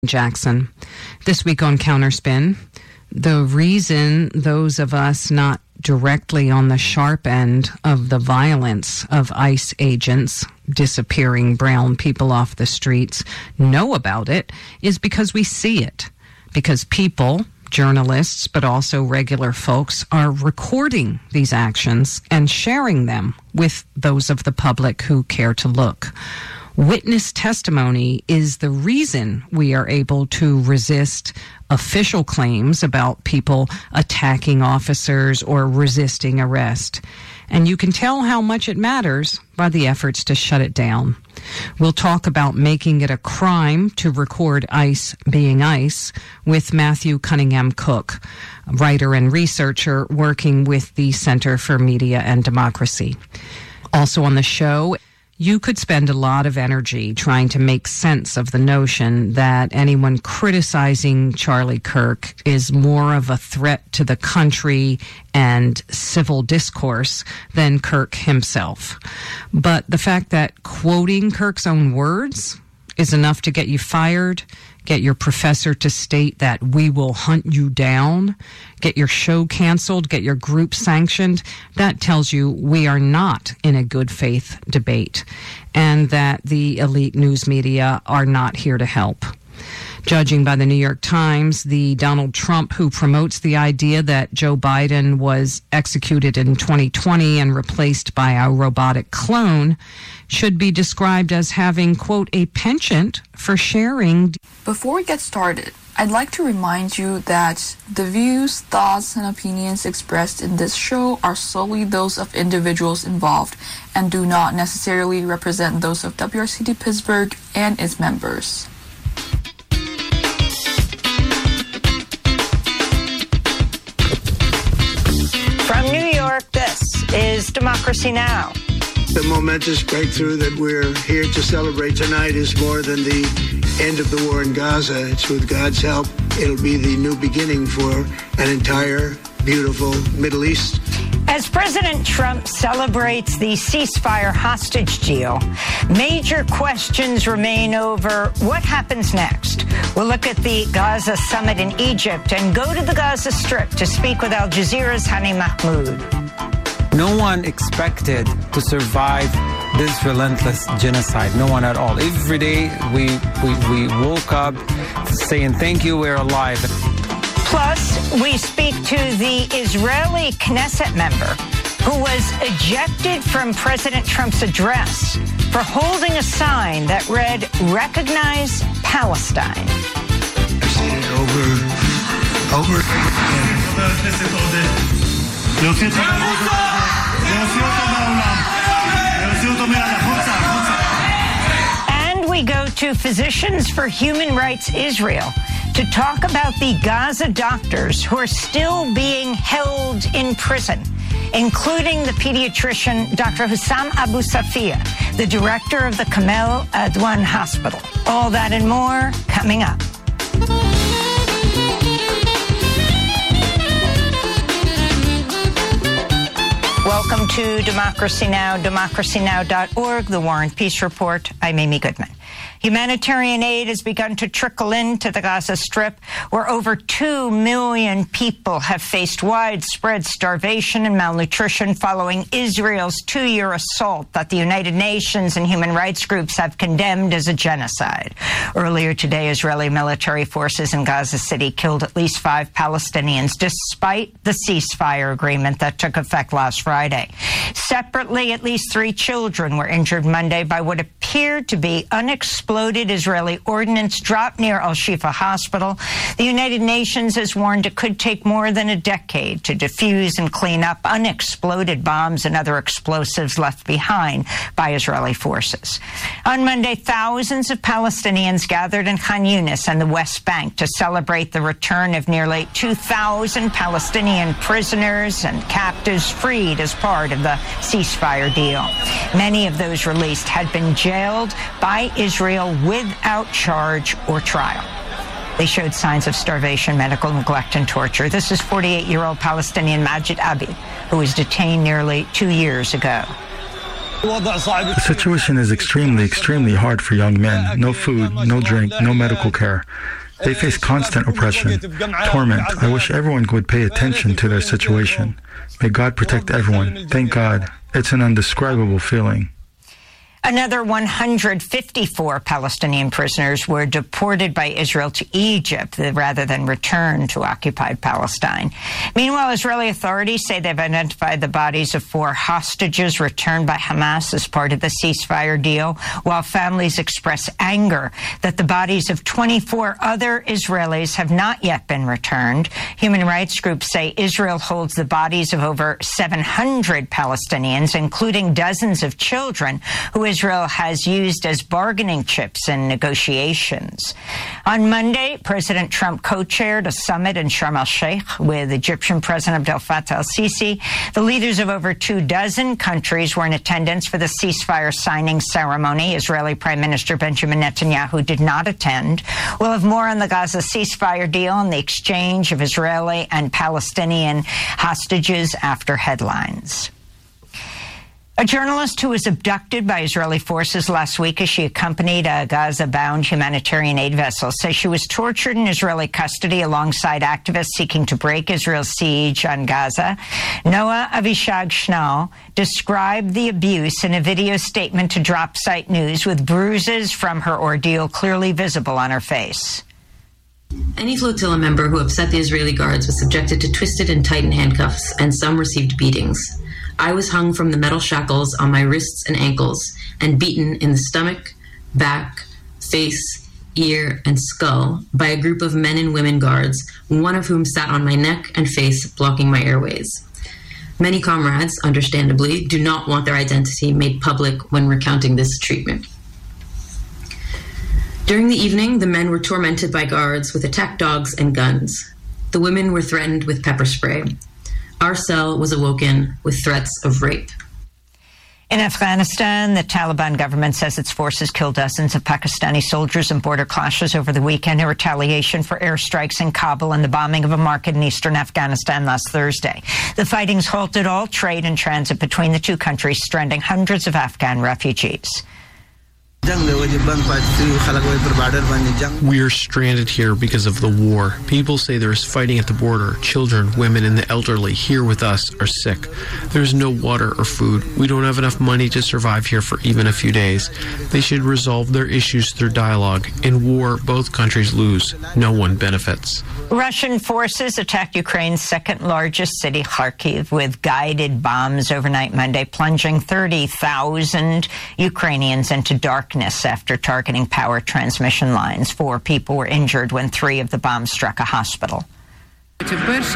Jackson. This week on Counterspin, the reason those of us not directly on the sharp end of the violence of ICE agents disappearing brown people off the streets know about it is because we see it. Because people, journalists, but also regular folks are recording these actions and sharing them with those of the public who care to look. Witness testimony is the reason we are able to resist official claims about people attacking officers or resisting arrest. And you can tell how much it matters by the efforts to shut it down. We'll talk about making it a crime to record ICE being ICE with Matthew Cunningham Cook, writer and researcher working with the Center for Media and Democracy. Also on the show, you could spend a lot of energy trying to make sense of the notion that anyone criticizing Charlie Kirk is more of a threat to the country and civil discourse than Kirk himself. But the fact that quoting Kirk's own words is enough to get you fired, get your professor to state that we will hunt you down, get your show canceled, get your group sanctioned, that tells you we are not in a good faith debate and that the elite news media are not here to help. Judging by the New York Times, the Donald Trump who promotes the idea that Joe Biden was executed in 2020 and replaced by a robotic clone should be described as having, quote, a penchant for sharing. Before we get started, I'd like to remind you that the views, thoughts, and opinions expressed in this show are solely those of individuals involved and do not necessarily represent those of WRCD Pittsburgh and its members. From New York, this is Democracy Now! The momentous breakthrough that we're here to celebrate tonight is more than the end of the war in Gaza. It's with God's help, it'll be the new beginning for an entire beautiful Middle East. As President Trump celebrates the ceasefire hostage deal, major questions remain over what happens next. We'll look at the Gaza summit in Egypt and go to the Gaza Strip to speak with Al Jazeera's Hani Mahmoud. No one expected to survive this relentless genocide. No one at all. Every day we woke up saying, thank you, we're alive. Plus, we speak to the Israeli Knesset member who was ejected from President Trump's address for holding a sign that read, "Recognize Palestine." I've seen it over And we go to Physicians for Human Rights Israel to talk about the Gaza doctors who are still being held in prison, including the pediatrician Dr. Hussam Abu Safia, the director of the Kamel Adwan Hospital. All that and more coming up. Welcome to Democracy Now!, democracynow.org, the War and Peace Report. I'm Amy Goodman. Humanitarian aid has begun to trickle into the Gaza Strip, where over 2 million people have faced widespread starvation and malnutrition following Israel's 2-year assault that the United Nations and human rights groups have condemned as a genocide. Earlier today, Israeli military forces in Gaza City killed at least 5 Palestinians, despite the ceasefire agreement that took effect last Friday. Separately, at least 3 children were injured Monday by what appeared to be unexploded Israeli ordnance dropped near Al-Shifa Hospital. The United Nations has warned it could take more than a decade to defuse and clean up unexploded bombs and other explosives left behind by Israeli forces. On Monday, thousands of Palestinians gathered in Khan Yunis and the West Bank to celebrate the return of nearly 2,000 Palestinian prisoners and captives freed as part of the ceasefire deal. Many of those released had been jailed by Israel without charge or trial. They showed signs of starvation, medical neglect, and torture. This is 48-year-old Palestinian Majid Abi, who was detained nearly 2 years ago. The situation is extremely hard for young men. No food, no drink, no medical care. They face constant oppression, torment. I wish everyone would pay attention to their situation. May God protect everyone. Thank God. It's an indescribable feeling. Another 154 Palestinian prisoners were deported by Israel to Egypt rather than returned to occupied Palestine. Meanwhile, Israeli authorities say they've identified the bodies of 4 hostages returned by Hamas as part of the ceasefire deal, while families express anger that the bodies of 24 other Israelis have not yet been returned. Human rights groups say Israel holds the bodies of over 700 Palestinians, including dozens of children, who Israel has used as bargaining chips in negotiations. On Monday, President Trump co-chaired a summit in Sharm el-Sheikh with Egyptian President Abdel Fattah el-Sisi. The leaders of over 24 countries were in attendance for the ceasefire signing ceremony. Israeli Prime Minister Benjamin Netanyahu did not attend. We'll have more on the Gaza ceasefire deal and the exchange of Israeli and Palestinian hostages after headlines. A journalist who was abducted by Israeli forces last week as she accompanied a Gaza-bound humanitarian aid vessel says she was tortured in Israeli custody alongside activists seeking to break Israel's siege on Gaza. Noah Avishag Schnall described the abuse in a video statement to Drop Site News, with bruises from her ordeal clearly visible on her face. Any flotilla member who upset the Israeli guards was subjected to twisted and tightened handcuffs, and some received beatings. I was hung from the metal shackles on my wrists and ankles and beaten in the stomach, back, face, ear, and skull by a group of men and women guards, one of whom sat on my neck and face, blocking my airways. Many comrades, understandably, do not want their identity made public when recounting this treatment. During the evening, the men were tormented by guards with attack dogs and guns. The women were threatened with pepper spray. Our cell was awoken with threats of rape. In Afghanistan, the Taliban government says its forces killed dozens of Pakistani soldiers in border clashes over the weekend in retaliation for airstrikes in Kabul and the bombing of a market in eastern Afghanistan last Thursday. The fighting's halted all trade and transit between the two countries, stranding hundreds of Afghan refugees. We are stranded here because of the war. People say there is fighting at the border. Children, women, and the elderly here with us are sick. There is no water or food. We don't have enough money to survive here for even a few days. They should resolve their issues through dialogue. In war, both countries lose. No one benefits. Russian forces attacked Ukraine's second largest city, Kharkiv, with guided bombs overnight Monday, plunging 30,000 Ukrainians into darkness after targeting power transmission lines. 4 people were injured when 3 of the bombs struck a hospital. The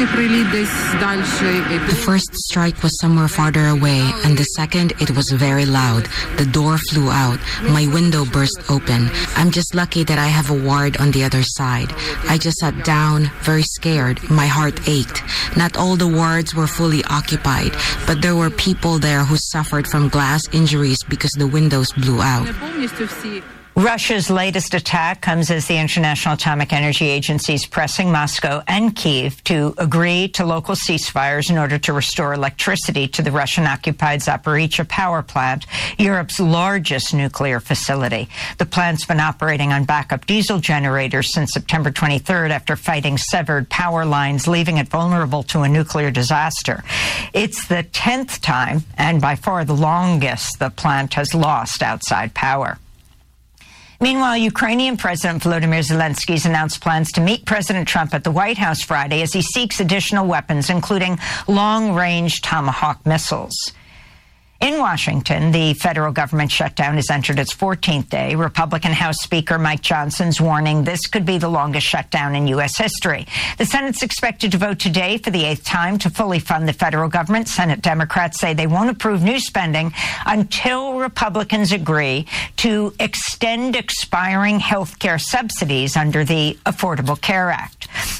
first strike was somewhere farther away, and the second, it was very loud. The door flew out. My window burst open. I'm just lucky that I have a ward on the other side. I just sat down, very scared. My heart ached. Not all the wards were fully occupied, but there were people there who suffered from glass injuries because the windows blew out. Russia's latest attack comes as the International Atomic Energy Agency is pressing Moscow and Kyiv to agree to local ceasefires in order to restore electricity to the Russian-occupied Zaporizhzhia power plant, Europe's largest nuclear facility. The plant's been operating on backup diesel generators since September 23rd after fighting severed power lines, leaving it vulnerable to a nuclear disaster. It's the 10th time, and by far the longest, the plant has lost outside power. Meanwhile, Ukrainian President Volodymyr Zelensky has announced plans to meet President Trump at the White House Friday as he seeks additional weapons, including long-range Tomahawk missiles. In Washington, the federal government shutdown has entered its 14th day. Republican House Speaker Mike Johnson's warning this could be the longest shutdown in U.S. history. The Senate's expected to vote today for the 8th time to fully fund the federal government. Senate Democrats say they won't approve new spending until Republicans agree to extend expiring health care subsidies under the Affordable Care Act.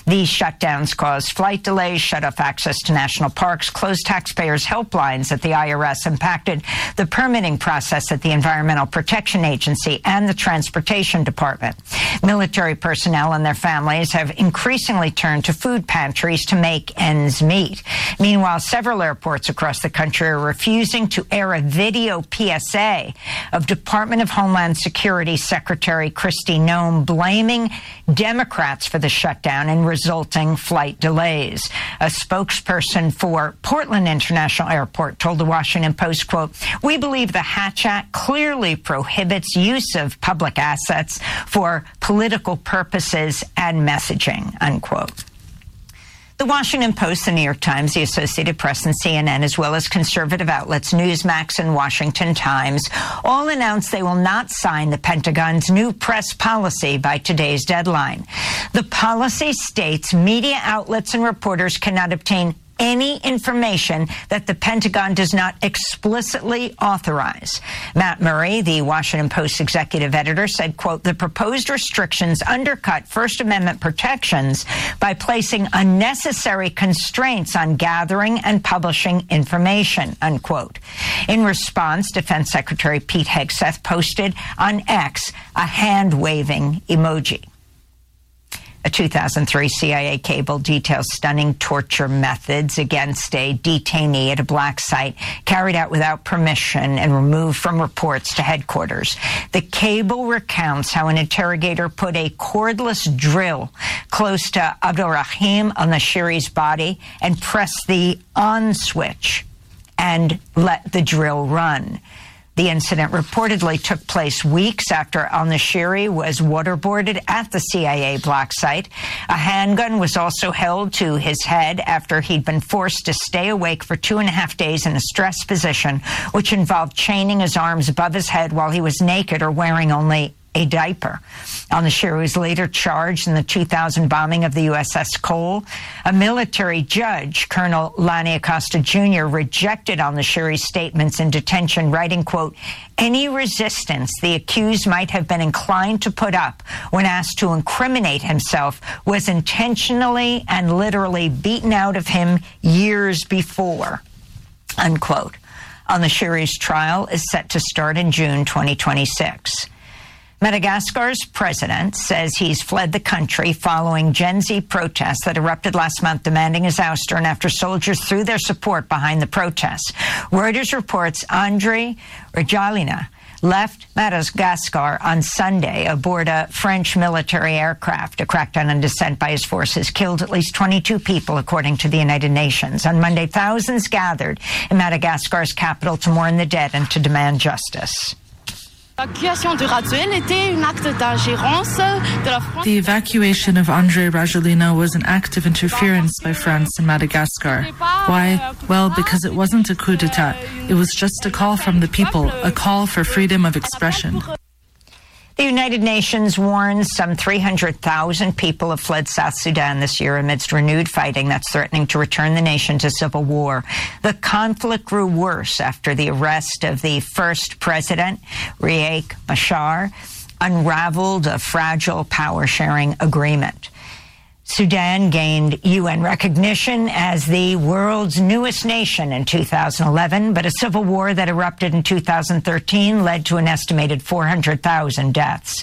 These shutdowns caused flight delays, shut off access to national parks, closed taxpayers' helplines at the IRS, impacted the permitting process at the Environmental Protection Agency and the Transportation Department. Military personnel and their families have increasingly turned to food pantries to make ends meet. Meanwhile, several airports across the country are refusing to air a video PSA of Department of Homeland Security Secretary Kristi Noem blaming Democrats for the shutdown and resulting flight delays. A spokesperson for Portland International Airport told the Washington Post, quote, "We believe the Hatch Act clearly prohibits use of public assets for political purposes and messaging," unquote. The Washington Post, the New York Times, the Associated Press, and CNN, as well as conservative outlets Newsmax and Washington Times, all announced they will not sign the Pentagon's new press policy by today's deadline. The policy states media outlets and reporters cannot obtain any information that the Pentagon does not explicitly authorize. Matt Murray, the Washington Post executive editor, said, quote, "The proposed restrictions undercut First Amendment protections by placing unnecessary constraints on gathering and publishing information," unquote. In response, Defense Secretary Pete Hegseth posted on X a hand-waving emoji. A 2003 CIA cable details stunning torture methods against a detainee at a black site carried out without permission and removed from reports to headquarters. The cable recounts how an interrogator put a cordless drill close to Abdulrahim al-Nashiri's body and pressed the on switch and let the drill run. The incident reportedly took place weeks after al-Nashiri was waterboarded at the CIA black site. A handgun was also held to his head after he'd been forced to stay awake for 2.5 days in a stressed position, which involved chaining his arms above his head while he was naked or wearing only a diaper. Al-Nashiri was later charged in the 2000 bombing of the USS Cole. A military judge, Colonel Lani Acosta Jr., rejected al-Nashiri's statements in detention, writing, quote, "Any resistance the accused might have been inclined to put up when asked to incriminate himself was intentionally and literally beaten out of him years before," unquote. Al-Nashiri's trial is set to start in June 2026. Madagascar's president says he's fled the country following Gen Z protests that erupted last month demanding his ouster and after soldiers threw their support behind the protests. Reuters reports André Rajoelina left Madagascar on Sunday aboard a French military aircraft. A crackdown on dissent by his forces killed at least 22 people, according to the United Nations. On Monday, thousands gathered in Madagascar's capital to mourn the dead and to demand justice. The evacuation of André Rajoelina was an act of interference by France in Madagascar. Why? Well, because it wasn't a coup d'etat. It was just a call from the people, a call for freedom of expression. The United Nations warns some 300,000 people have fled South Sudan this year amidst renewed fighting that's threatening to return the nation to civil war. The conflict grew worse after the arrest of the first president, Riek Machar, unraveled a fragile power-sharing agreement. Sudan gained UN recognition as the world's newest nation in 2011, but a civil war that erupted in 2013 led to an estimated 400,000 deaths.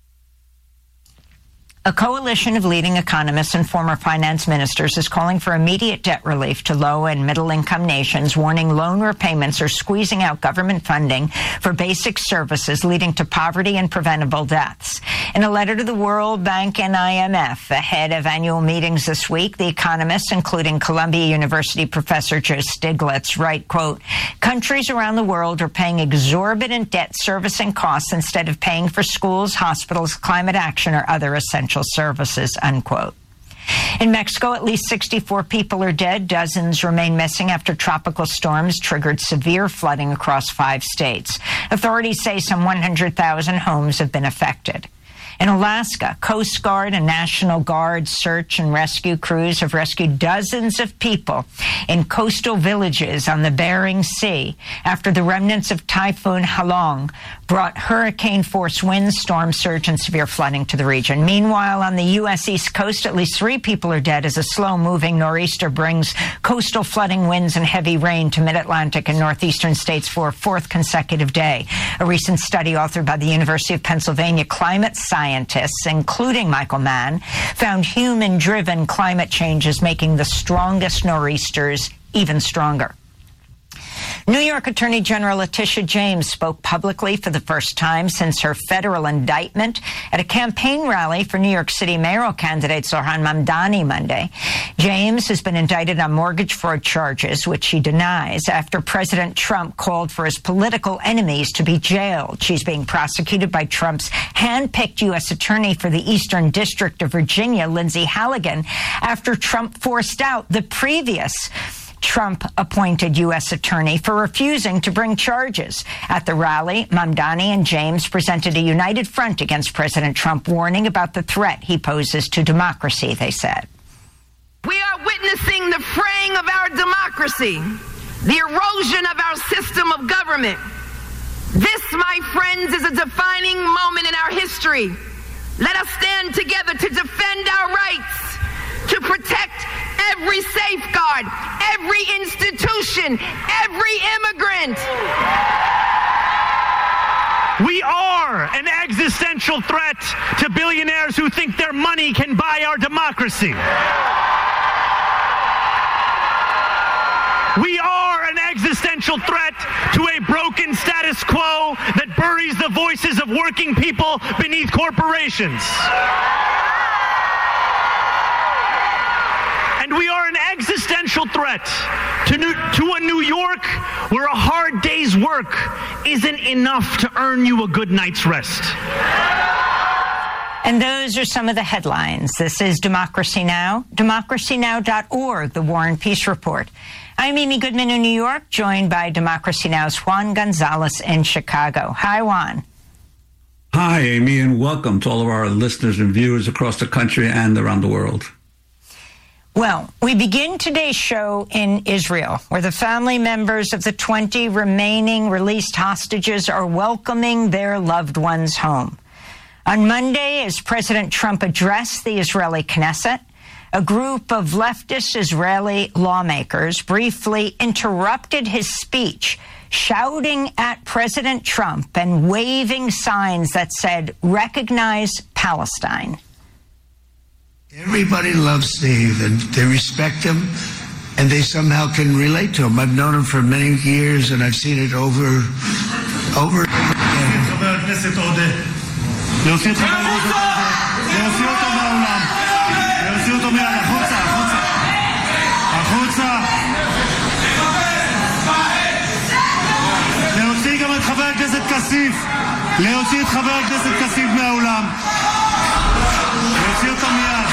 A coalition of leading economists and former finance ministers is calling for immediate debt relief to low and middle-income nations, warning loan repayments are squeezing out government funding for basic services, leading to poverty and preventable deaths. In a letter to the World Bank and IMF ahead of annual meetings this week, the economists, including Columbia University professor Joe Stiglitz, write, quote, "Countries around the world are paying exorbitant debt servicing costs instead of paying for schools, hospitals, climate action, or other essential services," unquote. In Mexico, at least 64 people are dead. Dozens remain missing after tropical storms triggered severe flooding across 5 states. Authorities say some 100,000 homes have been affected. In Alaska, Coast Guard and National Guard search and rescue crews have rescued dozens of people in coastal villages on the Bering Sea after the remnants of Typhoon Halong brought hurricane-force winds, storm surge, and severe flooding to the region. Meanwhile, on the U.S. East Coast, at least 3 people are dead as a slow-moving nor'easter brings coastal flooding winds and heavy rain to mid-Atlantic and northeastern states for a 4th consecutive day. A recent study authored by the University of Pennsylvania climate scientists, including Michael Mann, found human-driven climate change is making the strongest nor'easters even stronger. New York Attorney General Letitia James spoke publicly for the first time since her federal indictment at a campaign rally for New York City mayoral candidate Zohran Mamdani Monday. James has been indicted on mortgage fraud charges, which she denies, after President Trump called for his political enemies to be jailed. She's being prosecuted by Trump's hand-picked U.S. attorney for the Eastern District of Virginia, Lindsay Halligan, after Trump forced out the previous Trump-appointed U.S. attorney for refusing to bring charges. At the rally, Mamdani and James presented a united front against President Trump, warning about the threat he poses to democracy, they said. We are witnessing the fraying of our democracy, the erosion of our system of government. This, my friends, is a defining moment in our history. Let us stand together to defend our rights, to protect every safeguard, every institution, every immigrant. We are an existential threat to billionaires who think their money can buy our democracy. We are an existential threat to a broken status quo that buries the voices of working people beneath corporations. And we are an existential threat to a New York where a hard day's work isn't enough to earn you a good night's rest. And those are some of the headlines. This is Democracy Now!, democracynow.org, the War and Peace Report. I'm Amy Goodman in New York, joined by Democracy Now!'s Juan Gonzalez in Chicago. Hi, Juan. Hi, Amy, and welcome to all of our listeners and viewers across the country and around the world. Well, we begin today's show in Israel, where the family members of the 20 remaining released hostages are welcoming their loved ones home. On Monday, as President Trump addressed the Israeli Knesset, a group of leftist Israeli lawmakers briefly interrupted his speech, shouting at President Trump and waving signs that said, "Recognize Palestine." Everybody loves Steve, and they respect him, and they somehow can relate to him. I've known him for many years, and I've seen it over again. להוציא גם את חבר הכנסת כסיף, להוציא את חבר הכנסת כסיף מהאולם, להוציא אותו מיד.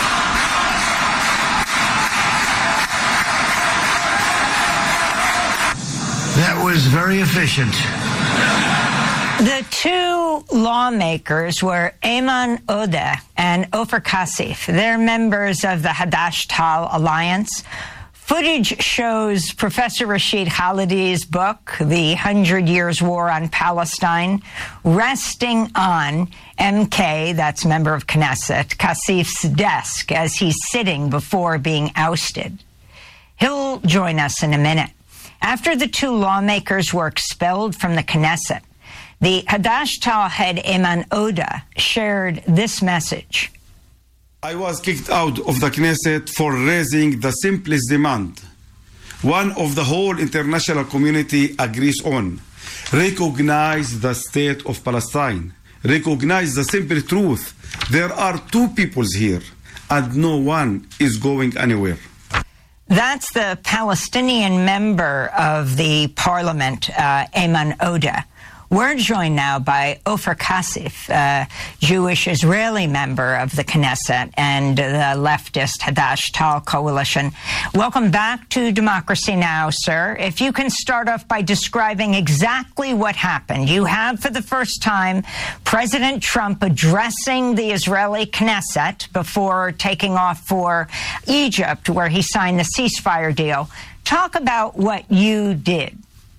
That was very efficient. The two lawmakers were Ayman Odeh and Ofer Kasif. They're members of the Hadash-Tal Alliance. Footage shows Professor Rashid Khalidi's book, The 100 Years War on Palestine, resting on MK, that's member of Knesset, Kasif's desk as he's sitting before being ousted. He'll join us in a minute. After the two lawmakers were expelled from the Knesset, the Hadash-Tal head Ayman Odeh shared this message. I was kicked out of the Knesset for raising the simplest demand, one of the whole international community agrees on. Recognize the state of Palestine. Recognize the simple truth. There are two peoples here, and no one is going anywhere. That's the Palestinian member of the parliament, Ayman Odeh. We're joined now by Ofer Kasif, a Jewish Israeli member of the Knesset and the leftist Hadash Tal coalition. Welcome back to Democracy Now!, sir. If you can start off by describing exactly what happened. You have, for the first time, President Trump addressing the Israeli Knesset before taking off for Egypt, where he signed the ceasefire deal. Talk about what you did.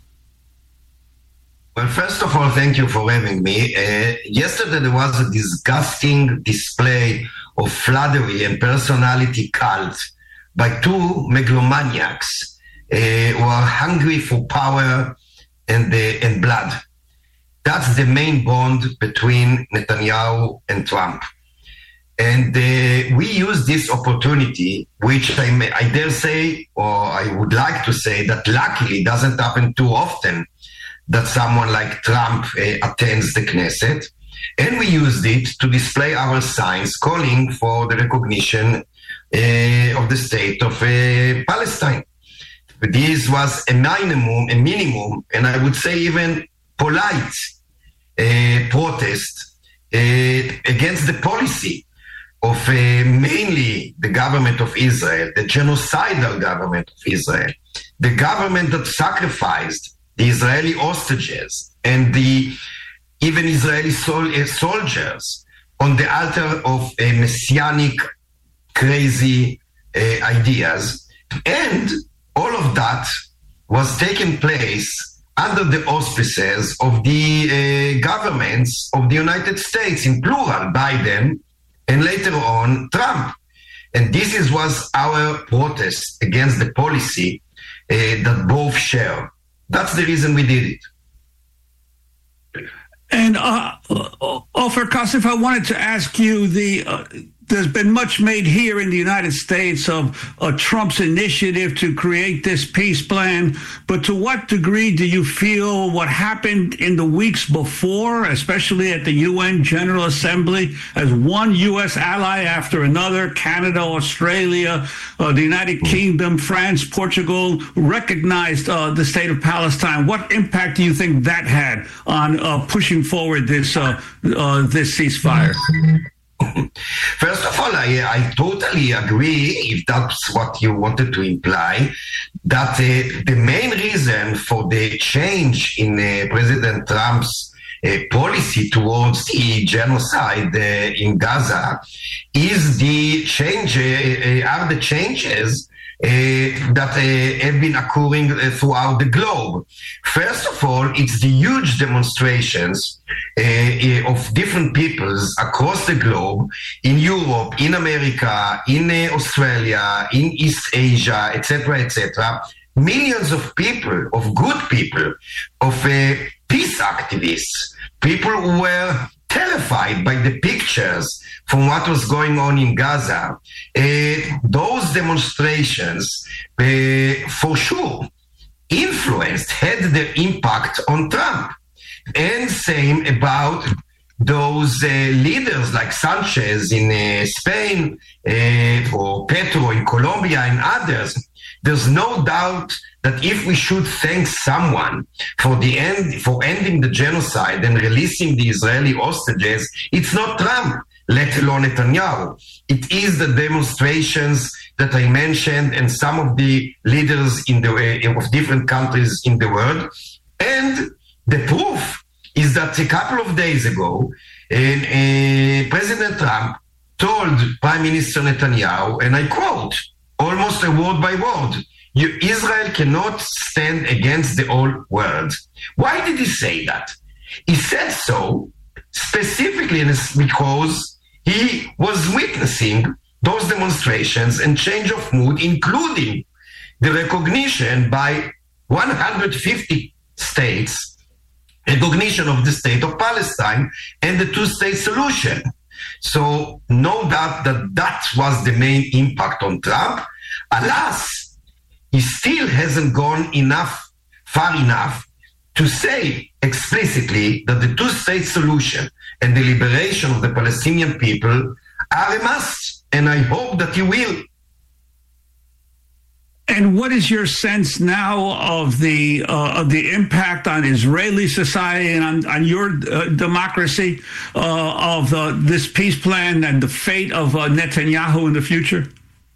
Well, first of all, thank you for having me. Yesterday, there was a disgusting display of flattery and personality cult by two megalomaniacs who are hungry for power and blood. That's the main bond between Netanyahu and Trump. And we use this opportunity, which I dare say, or I would like to say, that luckily doesn't happen too often, that someone like Trump attends the Knesset. And we used it to display our signs calling for the recognition of the state of Palestine. This was a minimum, and I would say even polite protest against the policy of mainly the government of Israel, the genocidal government of Israel, the government that sacrificed the Israeli hostages and even Israeli soldiers on the altar of messianic crazy ideas. And all of that was taking place under the auspices of the governments of the United States, in plural, Biden, and later on Trump. And this was our protest against the policy that both share. That's the reason we did it. And Ofer Kasif, I wanted to ask you, there's been much made here in the United States of Trump's initiative to create this peace plan, but to what degree do you feel what happened in the weeks before, especially at the UN General Assembly, as one U.S. ally after another, Canada, Australia, the United Kingdom, France, Portugal, recognized the state of Palestine? What impact do you think that had on pushing forward this ceasefire? First of all, I totally agree, if that's what you wanted to imply, that the main reason for the change in President Trump's policy towards the genocide in Gaza is the changes that have been occurring throughout the globe. First of all, it's the huge demonstrations of different peoples across the globe, in Europe, in America, in Australia, in East Asia, etc., etc. Millions of people, of good people, of peace activists, people who were terrified by the pictures from what was going on in Gaza. Those demonstrations, for sure, had the impact on Trump. And same about those leaders like Sanchez in Spain, or Petro in Colombia and others. There's no doubt that if we should thank someone for ending the genocide and releasing the Israeli hostages, it's not Trump, let alone Netanyahu. It is the demonstrations that I mentioned and some of the leaders of different countries in the world. And the proof is that a couple of days ago, President Trump told Prime Minister Netanyahu, and I quote, almost a word by word, Israel cannot stand against the whole world. Why did he say that? He said so specifically because he was witnessing those demonstrations and change of mood, including the recognition by 150 states, recognition of the state of Palestine and the two-state solution. So no doubt that was the main impact on Trump. Alas, he still hasn't gone far enough to say explicitly that the two-state solution and the liberation of the Palestinian people are a must, and I hope that he will. And what is your sense now of the impact on Israeli society and on your democracy of this peace plan and the fate of Netanyahu in the future?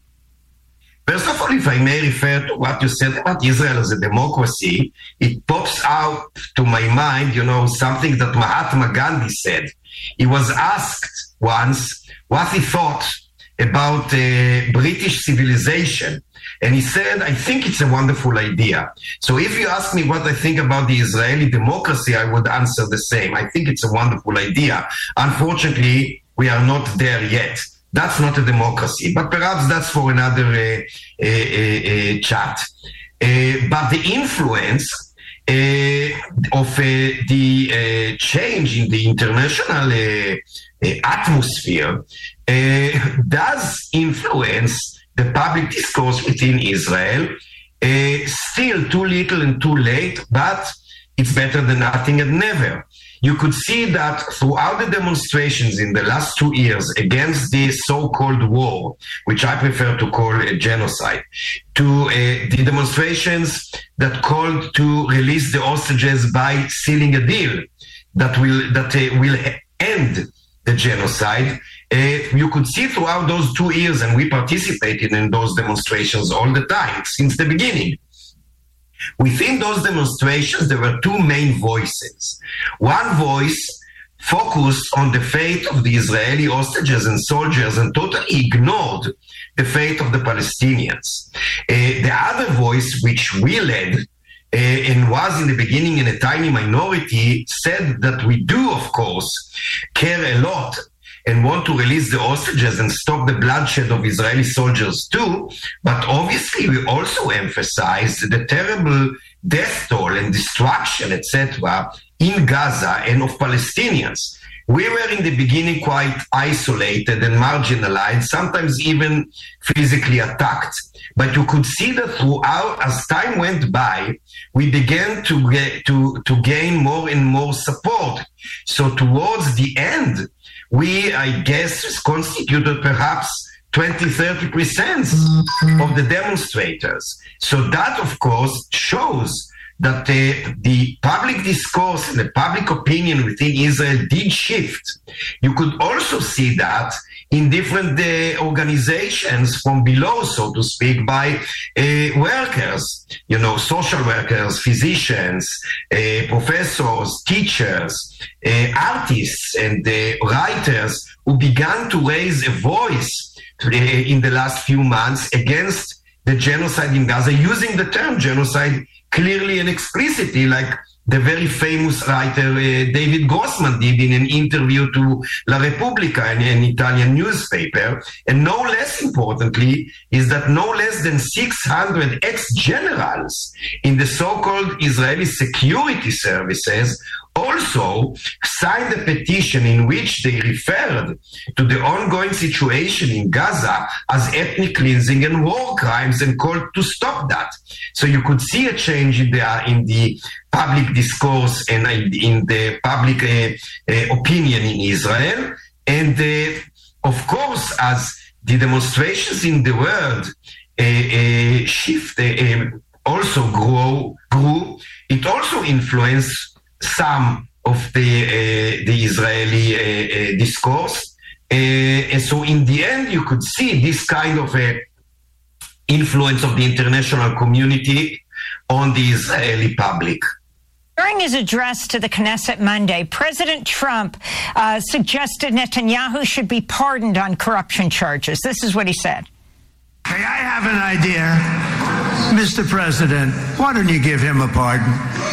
First of all, if I may refer to what you said about Israel as a democracy, it pops out to my mind, something that Mahatma Gandhi said. He was asked once what he thought about British civilization. And he said, I think it's a wonderful idea. So if you ask me what I think about the Israeli democracy, I would answer the same. I think it's a wonderful idea. Unfortunately, we are not there yet. That's not a democracy, but perhaps that's for another chat. But the influence of the change in the international atmosphere does influence the public discourse within Israel. Still too little and too late, but it's better than nothing and never. You could see that throughout the demonstrations in the last 2 years against the so-called war, which I prefer to call a genocide, to the demonstrations that called to release the hostages by sealing a deal that will end the genocide. You could see throughout those 2 years, and we participated in those demonstrations all the time since the beginning. Within those demonstrations, there were two main voices. One voice focused on the fate of the Israeli hostages and soldiers and totally ignored the fate of the Palestinians. The other voice, which we led, and was in the beginning in a tiny minority, said that we do, of course, care a lot and want to release the hostages and stop the bloodshed of Israeli soldiers too, but obviously we also emphasize the terrible death toll and destruction, etc., in Gaza and of Palestinians. We were in the beginning quite isolated and marginalized, sometimes even physically attacked. But you could see that throughout, as time went by, we began to gain more and more support. So towards the end, we, I guess, constituted perhaps 20-30% of the demonstrators. So that, of course, shows that the public discourse and the public opinion within Israel did shift. You could also see that in different organizations from below, so to speak, by workers, social workers, physicians, professors, teachers, artists, and writers who began to raise a voice in the last few months against the genocide in Gaza, using the term genocide clearly and explicitly, like the very famous writer David Grossman did in an interview to La Repubblica, an Italian newspaper. And no less importantly is that no less than 600 ex-generals in the so-called Israeli security services also signed a petition in which they referred to the ongoing situation in Gaza as ethnic cleansing and war crimes and called to stop that. So you could see a change in the public discourse and in the public opinion in Israel. And of course, as the demonstrations in the world also grew, it also influenced some of the Israeli discourse. And so in the end, you could see this kind of influence of the international community on the Israeli public. During his address to the Knesset Monday, President Trump suggested Netanyahu should be pardoned on corruption charges. This is what he said. Hey, I have an idea. Mr. President, why don't you give him a pardon?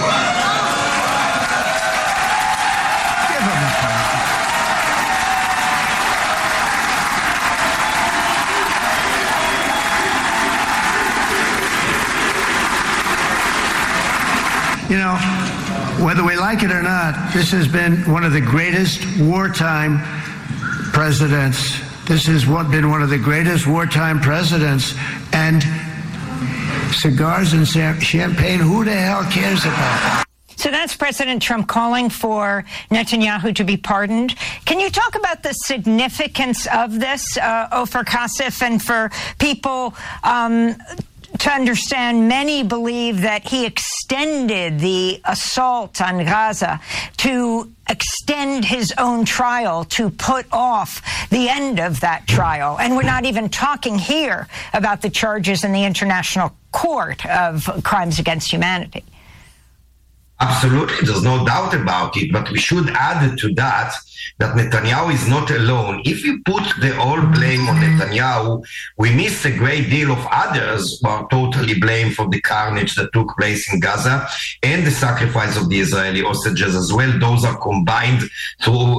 Whether we like it or not, this has been one of the greatest wartime presidents. This has been one of the greatest wartime presidents. And cigars and champagne, who the hell cares about that? So that's President Trump calling for Netanyahu to be pardoned. Can you talk about the significance of this, Ofer Kasif, and for people to understand, many believe that he extended the assault on Gaza to extend his own trial, to put off the end of that trial. And we're not even talking here about the charges in the International Court of Crimes Against Humanity. Absolutely, there's no doubt about it, but we should add to that Netanyahu is not alone. If we put the whole blame on Netanyahu, we miss a great deal of others who are totally blamed for the carnage that took place in Gaza and the sacrifice of the Israeli hostages as well. Those are combined through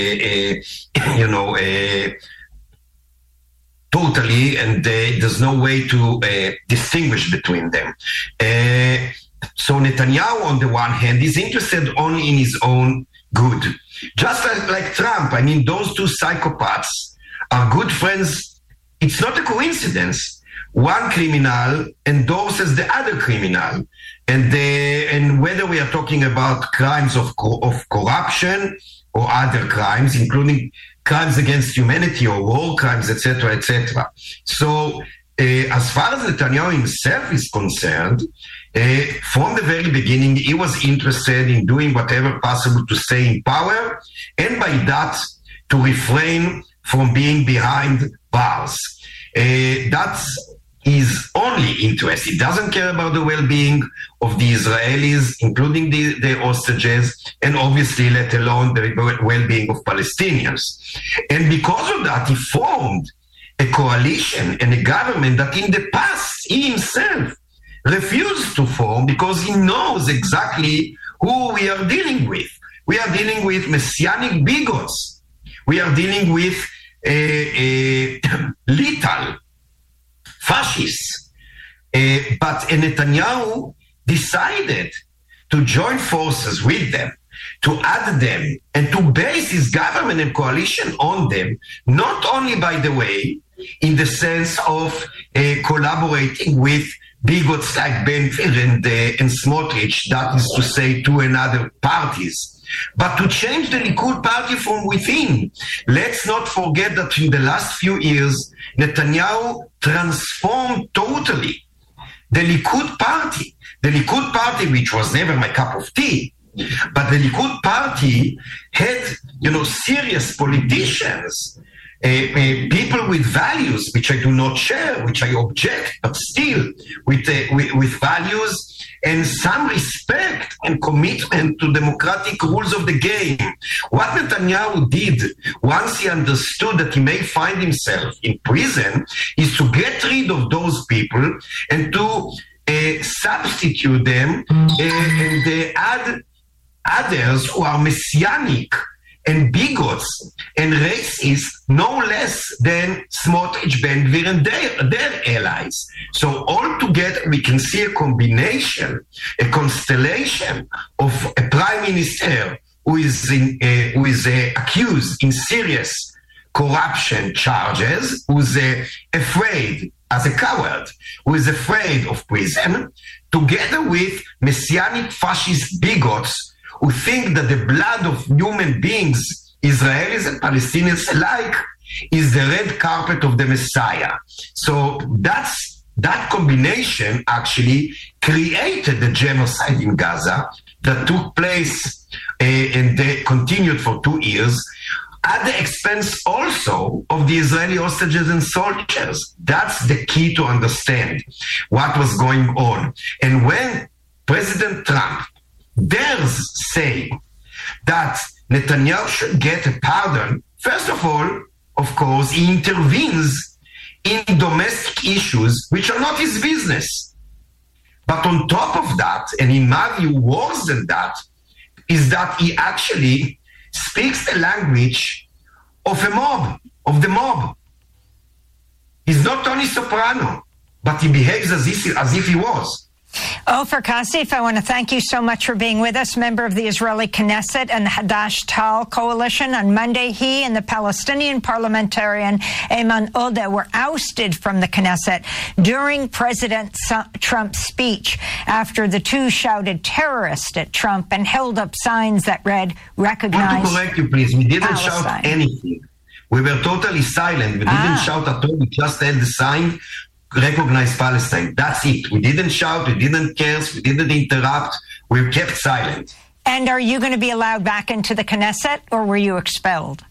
totally, and there's no way to distinguish between them. So Netanyahu, on the one hand, is interested only in his own good. Just like Trump. I mean, those two psychopaths are good friends. It's not a coincidence. One criminal endorses the other criminal. And whether we are talking about crimes of corruption or other crimes, including crimes against humanity or war crimes, etc., etc. So as far as Netanyahu himself is concerned, from the very beginning, he was interested in doing whatever possible to stay in power, and by that, to refrain from being behind bars. That's his only interest. He doesn't care about the well-being of the Israelis, including the hostages, and obviously, let alone the well-being of Palestinians. And because of that, he formed a coalition and a government that in the past, he himself refused to form because he knows exactly who we are dealing with. We are dealing with messianic bigots. We are dealing with lethal fascists. But Netanyahu decided to join forces with them, to add them, and to base his government and coalition on them, not only, by the way, in the sense of collaborating with bigots like Ben-Gvir and Smotrich, that is to say, two and other parties, but to change the Likud party from within. Let's not forget that in the last few years, Netanyahu transformed totally the Likud party. The Likud party, which was never my cup of tea, but the Likud party had, serious politicians, people with values which I do not share, which I object, but still with values and some respect and commitment to democratic rules of the game. What Netanyahu did once he understood that he may find himself in prison is to get rid of those people and to substitute them and add others who are messianic and bigots and racists, no less than Smotrich, Ben-Gvir, and their allies. So altogether, we can see a combination, a constellation of a prime minister who is accused in serious corruption charges, who's afraid, as a coward, who is afraid of prison, together with messianic fascist bigots who think that the blood of human beings, Israelis and Palestinians alike, is the red carpet of the Messiah. So that combination actually created the genocide in Gaza that took place and they continued for 2 years, at the expense also of the Israeli hostages and soldiers. That's the key to understand what was going on. And when President Trump dares say that Netanyahu should get a pardon, first of all, of course, he intervenes in domestic issues which are not his business. But on top of that, and in my view worse than that, is that he actually speaks the language of a mob, of the mob. He's not Tony Soprano, but he behaves as if he was. Ofer Kasif, I want to thank you so much for being with us, member of the Israeli Knesset and the Hadash Tal coalition. On Monday, he and the Palestinian parliamentarian Ayman Odeh were ousted from the Knesset during President Trump's speech after the two shouted terrorist at Trump and held up signs that read, recognize I want to correct you, please. We didn't Palestine. Shout anything. We were totally silent. We didn't shout at all. We just held the sign recognize Palestine. That's it. We didn't shout, we didn't curse, we didn't interrupt, we kept silent. And are you going to be allowed back into the Knesset, or were you expelled?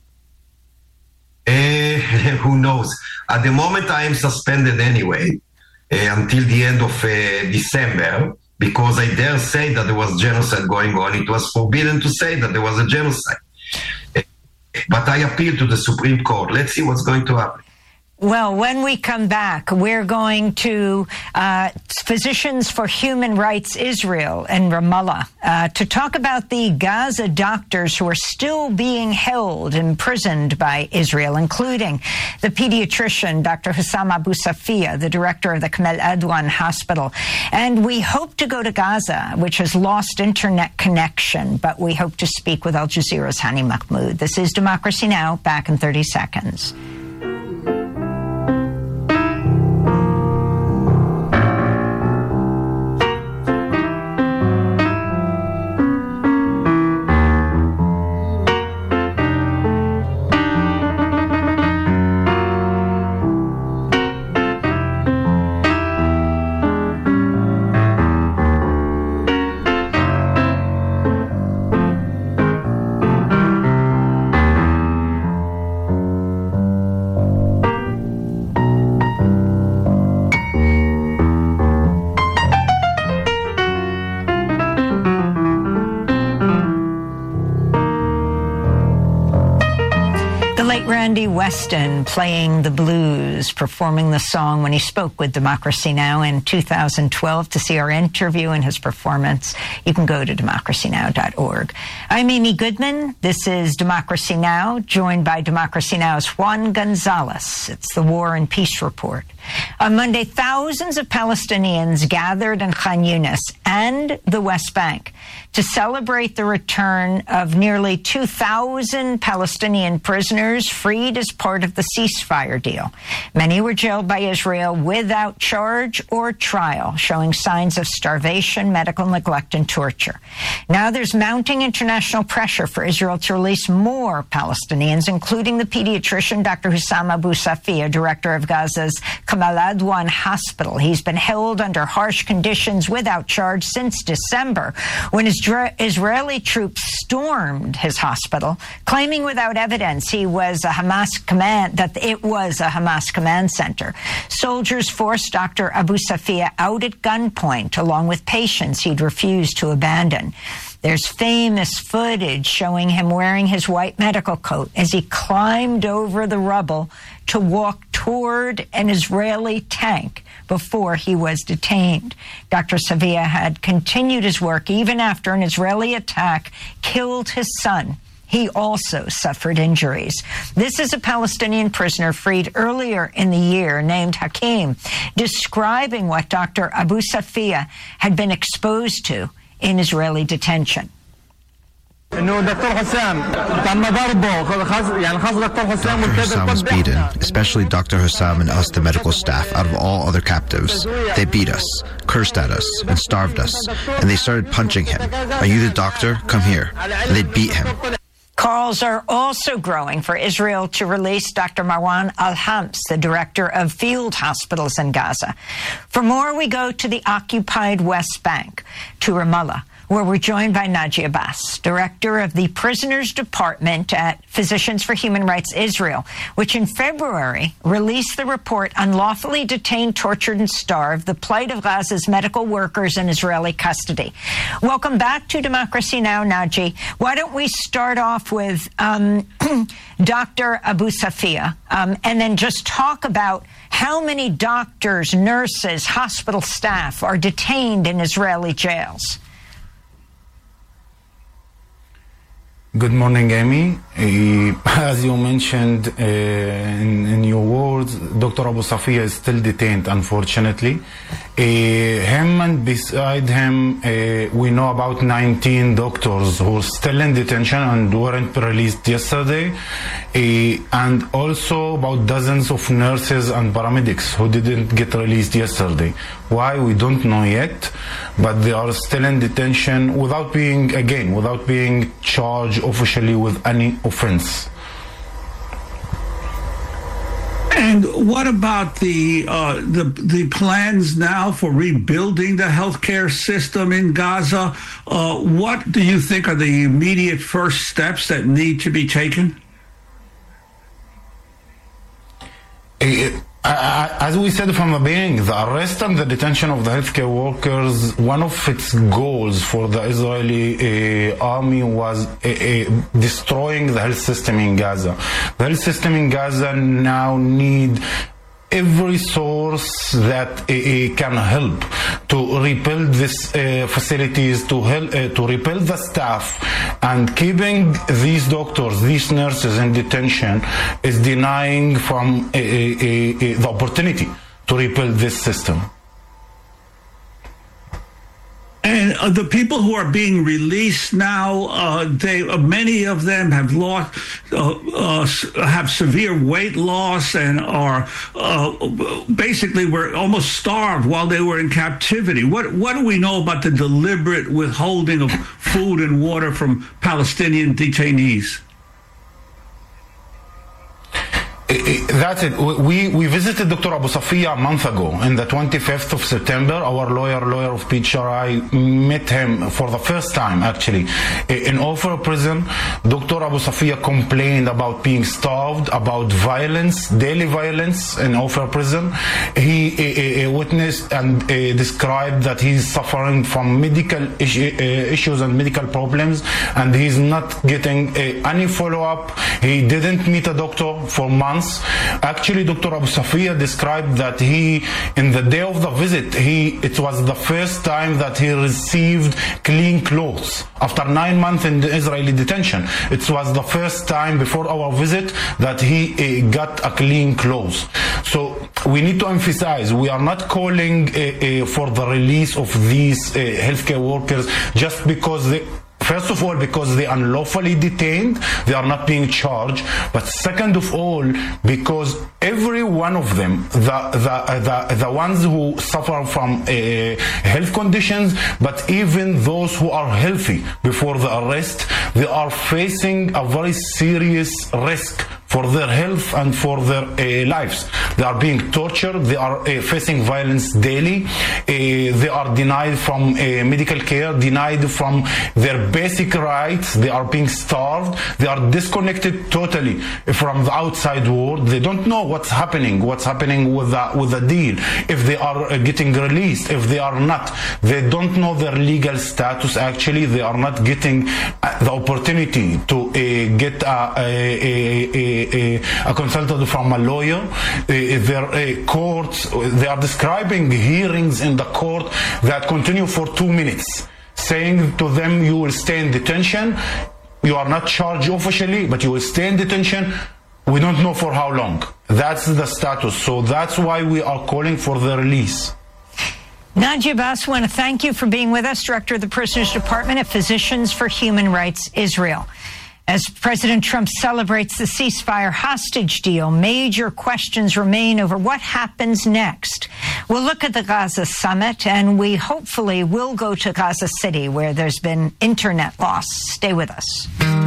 Who knows? At the moment, I am suspended anyway, until the end of December, because I dare say that there was genocide going on. It was forbidden to say that there was a genocide. But I appeal to the Supreme Court. Let's see what's going to happen. Well, when we come back, we're going to Physicians for Human Rights Israel in Ramallah to talk about the Gaza doctors who are still being held, imprisoned by Israel, including the pediatrician, Dr. Hussam Abu Safiya, the director of the Kamal Adwan Hospital. And we hope to go to Gaza, which has lost internet connection, but we hope to speak with Al Jazeera's Hani Mahmoud. This is Democracy Now!, back in 30 seconds. Randy Weston playing the blues, performing the song when he spoke with Democracy Now! In 2012. To see our interview and his performance, you can go to democracynow.org. I'm Amy Goodman. This is Democracy Now!, joined by Democracy Now!'s Juan Gonzalez. It's the War and Peace Report. On Monday, thousands of Palestinians gathered in Khan Yunis and the West Bank to celebrate the return of nearly 2,000 Palestinian prisoners freed as part of the ceasefire deal. Many were jailed by Israel without charge or trial, showing signs of starvation, medical neglect, and torture. Now there's mounting international pressure for Israel to release more Palestinians, including the pediatrician Dr. Hussam Abu Safiya, director of Gaza's Kamal Adwan Hospital. He's been held under harsh conditions without charge since December, when Israeli troops stormed his hospital, claiming without evidence it was a Hamas command center. Soldiers forced Dr. Abu Safiya out at gunpoint, along with patients he'd refused to abandon. There's famous footage showing him wearing his white medical coat as he climbed over the rubble to walk toward an Israeli tank before he was detained. Dr. Safiya had continued his work even after an Israeli attack killed his son. He also suffered injuries. This is a Palestinian prisoner freed earlier in the year named Hakim, describing what Dr. Abu Safiya had been exposed to in Israeli detention. Dr. Hussam was beaten, especially Dr. Hussam and us, the medical staff, out of all other captives. They beat us, cursed at us, and starved us, and they started punching him. Are you the doctor? Come here. And they'd beat him. Calls are also growing for Israel to release Dr. Marwan Al-Hams, the director of field hospitals in Gaza. For more, we go to the occupied West Bank, to Ramallah, where we're joined by Naji Abbas, director of the Prisoners Department at Physicians for Human Rights Israel, which in February released the report Unlawfully Detained, Tortured, and Starved, the Plight of Gaza's Medical Workers in Israeli Custody. Welcome back to Democracy Now!, Naji. Why don't we start off with Dr. Abu Safiya, and then just talk about how many doctors, nurses, hospital staff are detained in Israeli jails? Good morning, Amy. As you mentioned in your words, Dr. Abu Safiya is still detained, unfortunately. Him and beside him, we know about 19 doctors who are still in detention and weren't released yesterday. And also about dozens of nurses and paramedics who didn't get released yesterday. Why? We don't know yet, but they are still in detention without being charged officially with any offense. And what about the plans now for rebuilding the healthcare system in Gaza? What do you think are the immediate first steps that need to be taken? As we said from the beginning, the arrest and the detention of the healthcare workers, one of its goals for the Israeli army was destroying the health system in Gaza. The health system in Gaza now need every source that can help to rebuild these facilities, to rebuild the staff, and keeping these doctors, these nurses in detention is denying from the opportunity to rebuild this system. And the people who are being released now, many of them have have severe weight loss and are basically were almost starved while they were in captivity. What do we know about the deliberate withholding of food and water from Palestinian detainees? That's it. We visited Dr. Abu Safiya a month ago, on the 25th of September. Our lawyer of Peach I met him for the first time, actually, in Ofer prison. Dr. Abu Safiya complained about being starved, about violence, daily violence in Ofer prison. He witnessed and described that he's suffering from medical issues and medical problems, and he's not getting any follow-up. He didn't meet a doctor for months. Actually, Dr. Abu Safiya described that in the day of the visit, it was the first time that he received clean clothes. After 9 months in the Israeli detention, it was the first time before our visit that he got a clean clothes. So we need to emphasize, we are not calling for the release of these healthcare workers just because first of all, because they are unlawfully detained, they are not being charged. But second of all, because every one of them, the ones who suffer from health conditions, but even those who are healthy before the arrest, they are facing a very serious risk for their health and for their lives. They are being tortured, they are facing violence daily, they are denied from medical care, denied from their basic rights, they are being starved, they are disconnected totally from the outside world. They don't know what's happening with the deal, if they are getting released, if they are not. They don't know their legal status. Actually, they are not getting the opportunity to get a consultant from a lawyer. Their courts, they are describing hearings in the court that continue for 2 minutes, saying to them, you will stay in detention, you are not charged officially, but you will stay in detention. We don't know for how long. That's the status. So that's why we are calling for the release. Naji Abbas, I want to thank you for being with us, Director of the Prisoners Department at Physicians for Human Rights Israel. As President Trump celebrates the ceasefire hostage deal, major questions remain over what happens next. We'll look at the Gaza summit, and we hopefully will go to Gaza City, where there's been internet loss. Stay with us.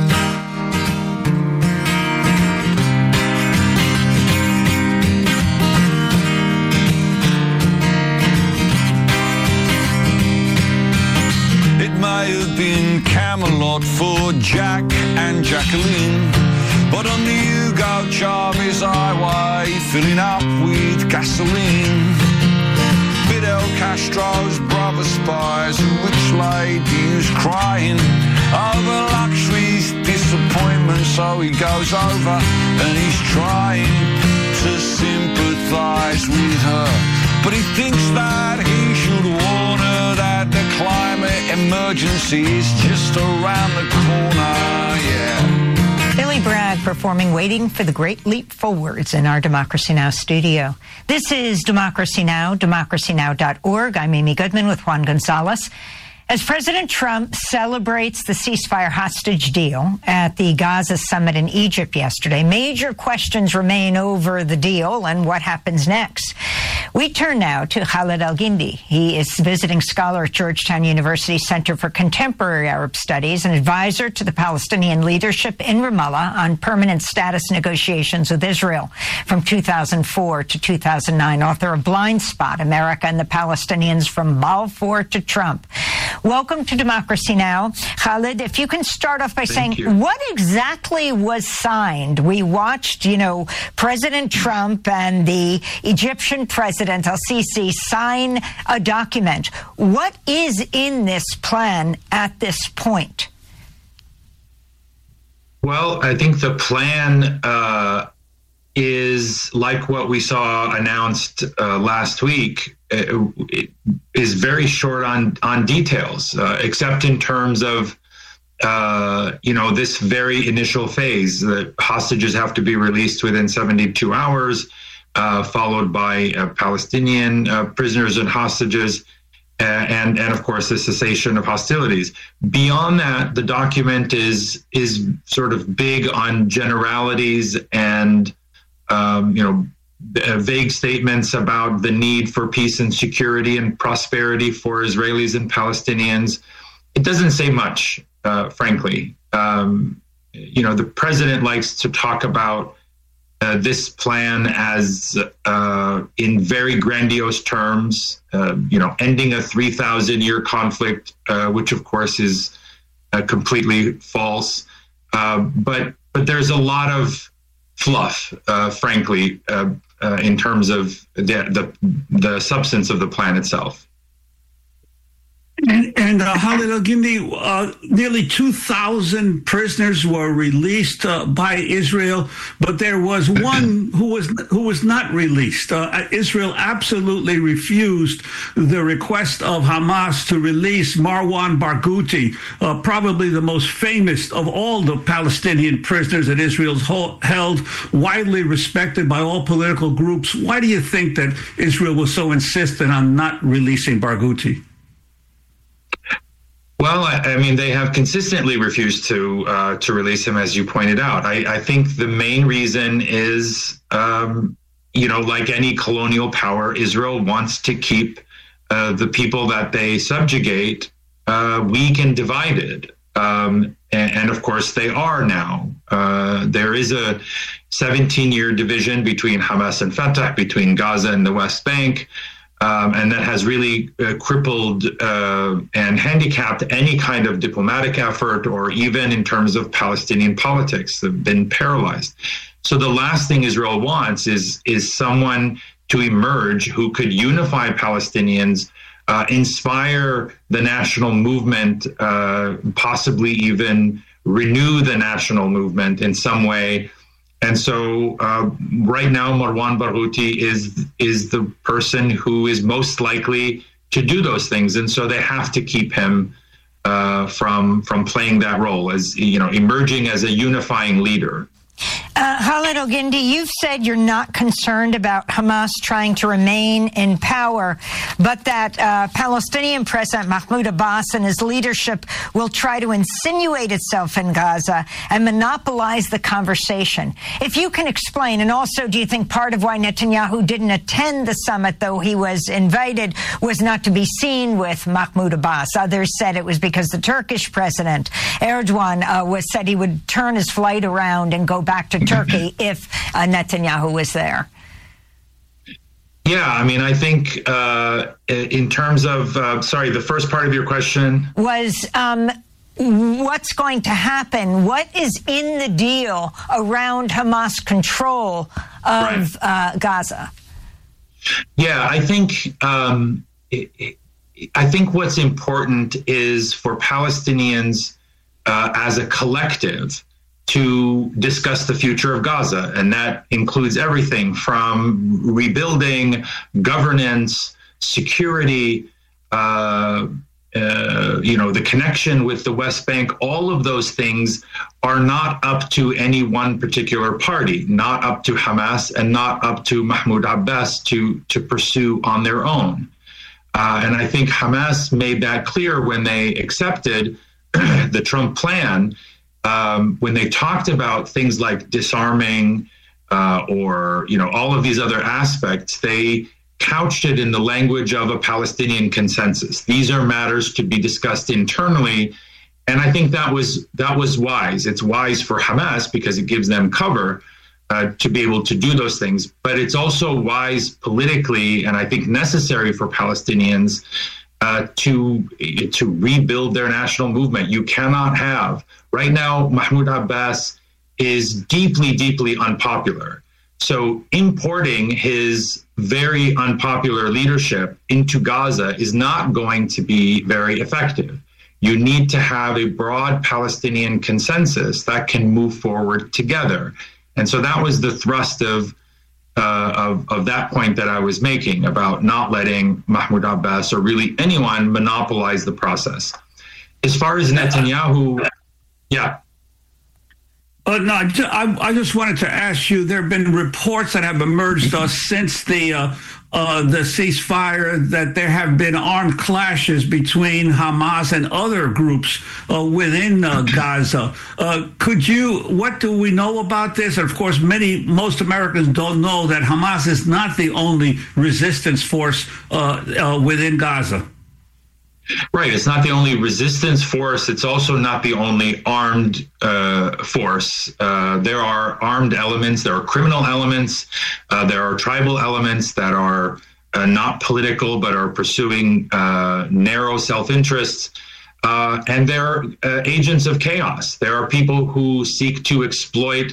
May have been Camelot for Jack and Jacqueline, but on the Hugo Chavez Highway, filling up with gasoline. Fidel Castro's brother spies and rich ladies crying over luxury's disappointment, so he goes over and he's trying to sympathize with her, but he thinks that he should warn her that the climate emergency is just around the corner, yeah. Billy Bragg performing Waiting for the Great Leap Forwards in our Democracy Now! Studio. This is Democracy Now!, democracynow.org. I'm Amy Goodman with Juan Gonzalez. As President Trump celebrates the ceasefire hostage deal at the Gaza summit in Egypt yesterday, major questions remain over the deal and what happens next. We turn now to Khalid El-Guindi. He is visiting scholar at Georgetown University Center for Contemporary Arab Studies and advisor to the Palestinian leadership in Ramallah on permanent status negotiations with Israel from 2004 to 2009. Author of Blind Spot, America and the Palestinians from Balfour to Trump. Welcome to Democracy Now! Khalid, if you can start off by saying what exactly was signed. We watched, President Trump and the Egyptian President Al-Sisi sign a document. What is in this plan at this point? Well, I think the plan is like what we saw announced last week. It is very short on details, except in terms of this very initial phase. The hostages have to be released within 72 hours, followed by Palestinian prisoners and hostages, and of course the cessation of hostilities. Beyond that, the document is sort of big on generalities and vague statements about the need for peace and security and prosperity for Israelis and Palestinians. It doesn't say much, frankly. The president likes to talk about this plan as in very grandiose terms, ending a 3,000-year conflict, which of course is completely false. But there's a lot of fluff, frankly, in terms of the substance of the plan itself. And Khalid El-Guindi, nearly 2,000 prisoners were released by Israel, but there was one who was not released. Israel absolutely refused the request of Hamas to release Marwan Barghouti, probably the most famous of all the Palestinian prisoners that Israel's held, widely respected by all political groups. Why do you think that Israel was so insistent on not releasing Barghouti? Well, I mean, they have consistently refused to release him, as you pointed out. I think the main reason is, like any colonial power, Israel wants to keep the people that they subjugate weak and divided. And of course, they are now. There is a 17-year division between Hamas and Fatah, between Gaza and the West Bank. And that has really crippled and handicapped any kind of diplomatic effort, or even in terms of Palestinian politics. They've been paralyzed. So the last thing Israel wants is someone to emerge who could unify Palestinians, inspire the national movement, possibly even renew the national movement in some way. And so right now, Marwan Barghouti is the person who is most likely to do those things. And so they have to keep him from playing that role as, emerging as a unifying leader. Khalid El-Guindi, you've said you're not concerned about Hamas trying to remain in power, but that Palestinian President Mahmoud Abbas and his leadership will try to insinuate itself in Gaza and monopolize the conversation. If you can explain, and also, do you think part of why Netanyahu didn't attend the summit, though he was invited, was not to be seen with Mahmoud Abbas? Others said it was because the Turkish president, Erdogan, said he would turn his flight around and go back to Turkey if Netanyahu was there. Yeah, I mean, I think in terms of, the first part of your question was what's going to happen? What is in the deal around Hamas control of Gaza? Yeah, I think what's important is for Palestinians as a collective to discuss the future of Gaza. And that includes everything from rebuilding, governance, security, the connection with the West Bank. All of those things are not up to any one particular party, not up to Hamas and not up to Mahmoud Abbas to pursue on their own. And I think Hamas made that clear when they accepted the Trump plan. When they talked about things like disarming or all of these other aspects, they couched it in the language of a Palestinian consensus. These are matters to be discussed internally. And I think that was wise. It's wise for Hamas because it gives them cover to be able to do those things. But it's also wise politically, and I think necessary for Palestinians to rebuild their national movement. You cannot have, right now, Mahmoud Abbas is deeply, deeply unpopular. So importing his very unpopular leadership into Gaza is not going to be very effective. You need to have a broad Palestinian consensus that can move forward together. And so that was the thrust of that point that I was making about not letting Mahmoud Abbas or really anyone monopolize the process. As far as Netanyahu, yeah. No, I just wanted to ask you, there have been reports that have emerged since the ceasefire that there have been armed clashes between Hamas and other groups within Gaza. What do we know about this? And of course, most Americans don't know that Hamas is not the only resistance force within Gaza. Right. It's not the only resistance force. It's also not the only armed force. There are armed elements. There are criminal elements. There are tribal elements that are not political, but are pursuing narrow self-interests. And there are agents of chaos. There are people who seek to exploit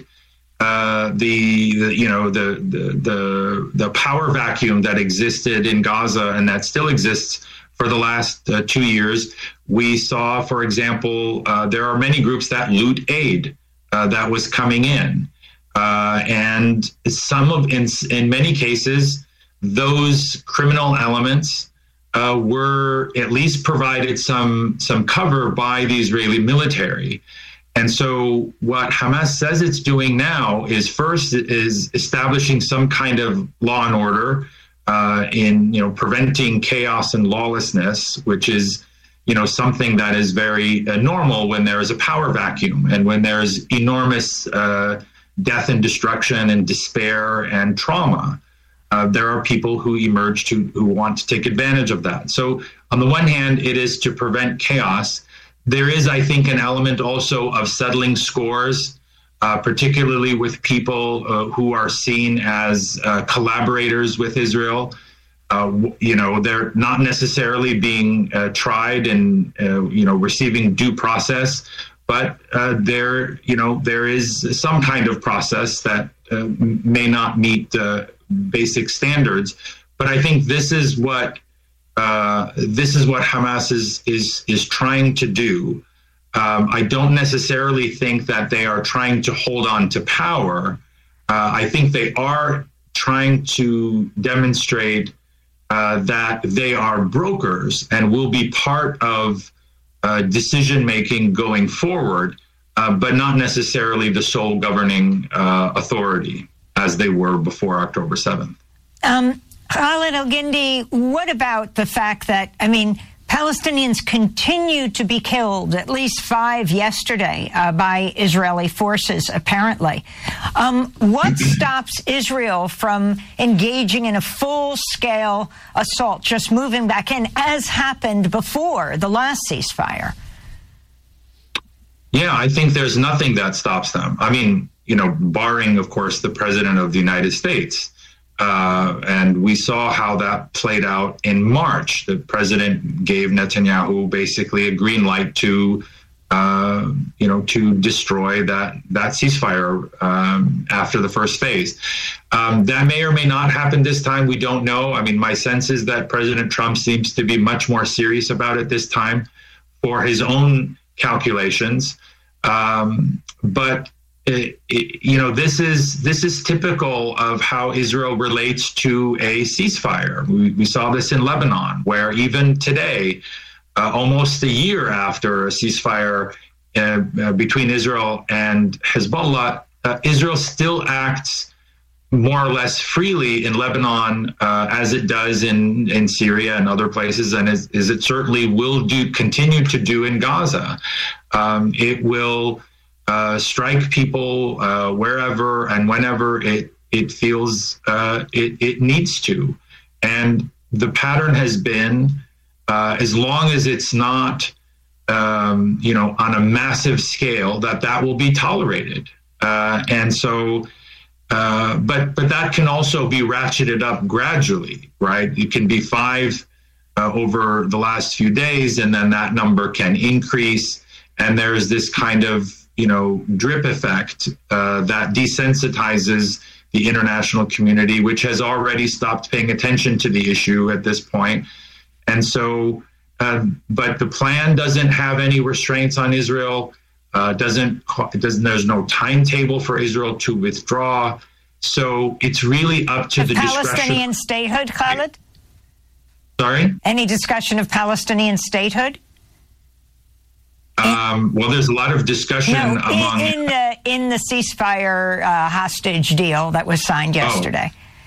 the power vacuum that existed in Gaza and that still exists for the last 2 years. We saw, for example, there are many groups that loot aid that was coming in. And in many cases, those criminal elements were at least provided some cover by the Israeli military. And so what Hamas says it's doing now is first is establishing some kind of law and order in preventing chaos and lawlessness, which is something that is very normal when there is a power vacuum and when there is enormous death and destruction and despair and trauma. There are people who emerge who want to take advantage of that. So on the one hand, it is to prevent chaos. There is, I think, an element also of settling scores, particularly with people who are seen as collaborators with Israel. They're not necessarily being tried and receiving due process, but there is some kind of process that may not meet basic standards. But I think this is what Hamas is trying to do. I don't necessarily think that they are trying to hold on to power. I think they are trying to demonstrate that they are brokers and will be part of decision-making going forward, but not necessarily the sole governing authority as they were before October 7th. Khalid El-Gindi, what about the fact that, Palestinians continue to be killed, at least 5 yesterday, by Israeli forces, apparently. What stops Israel from engaging in a full-scale assault, just moving back in, as happened before the last ceasefire? Yeah, I think there's nothing that stops them. Barring, of course, the president of the United States. And we saw how that played out in March. The president gave Netanyahu basically a green light to destroy that ceasefire after the first phase. That may or may not happen this time. We don't know. My sense is that President Trump seems to be much more serious about it this time for his own calculations. But this is typical of how Israel relates to a ceasefire. We saw this in Lebanon, where even today, almost a year after a ceasefire between Israel and Hezbollah, Israel still acts more or less freely in Lebanon as it does in Syria and other places, and as it certainly will continue to do in Gaza. It will strike people wherever and whenever it feels it needs to. And the pattern has been, as long as it's not, on a massive scale, that will be tolerated. But that can also be ratcheted up gradually, right? It can be 5 over the last few days, and then that number can increase. And there's this kind of, drip effect that desensitizes the international community, which has already stopped paying attention to the issue at this point. And so, but the plan doesn't have any restraints on Israel. There's no timetable for Israel to withdraw. So it's really up to the discretion. Palestinian statehood, Khalid? Sorry? Any discussion of Palestinian statehood? Well, there's a lot of discussion among... In the ceasefire hostage deal that was signed yesterday.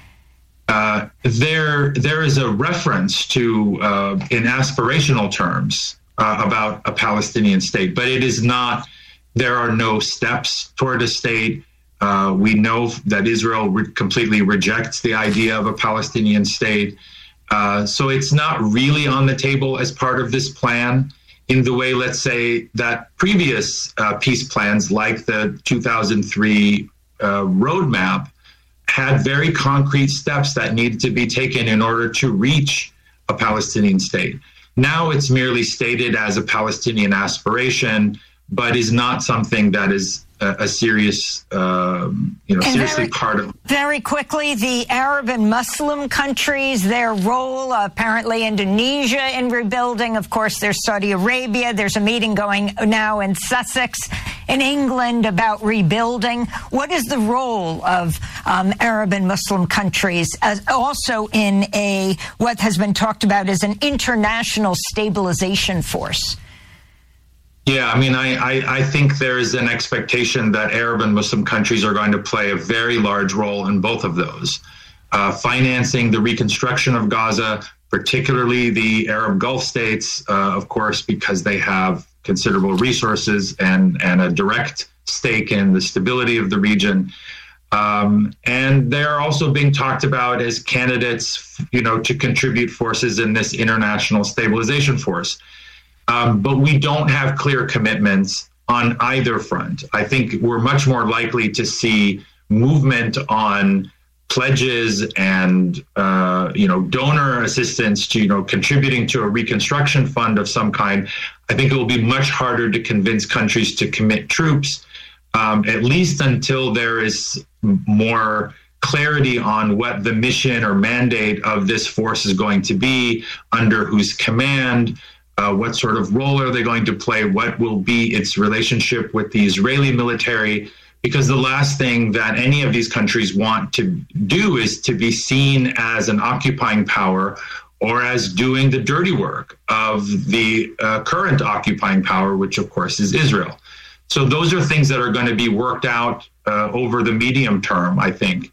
There is a reference to, in aspirational terms, about a Palestinian state, but it is not, there are no steps toward a state. We know that Israel completely rejects the idea of a Palestinian state. So it's not really on the table as part of this plan in the way, let's say, that previous peace plans like the 2003 roadmap had very concrete steps that needed to be taken in order to reach a Palestinian state. Now it's merely stated as a Palestinian aspiration, but is not something that is a serious, seriously part of. Very quickly, the Arab and Muslim countries, their role, apparently Indonesia in rebuilding. Of course, there's Saudi Arabia. There's a meeting going now in Sussex in England about rebuilding. What is the role of Arab and Muslim countries as also in what has been talked about as an international stabilization force? Yeah, I mean, I think there is an expectation that Arab and Muslim countries are going to play a very large role in both of those. Financing the reconstruction of Gaza, particularly the Arab Gulf states, of course, because they have considerable resources and a direct stake in the stability of the region. And they're also being talked about as candidates, to contribute forces in this international stabilization force. But we don't have clear commitments on either front. I think we're much more likely to see movement on pledges and, donor assistance to, contributing to a reconstruction fund of some kind. I think it will be much harder to convince countries to commit troops, at least until there is more clarity on what the mission or mandate of this force is going to be, under whose command. What sort of role are they going to play? What will be its relationship with the Israeli military? Because the last thing that any of these countries want to do is to be seen as an occupying power or as doing the dirty work of the current occupying power, which of course is Israel. So those are things that are going to be worked out over the medium term, I think.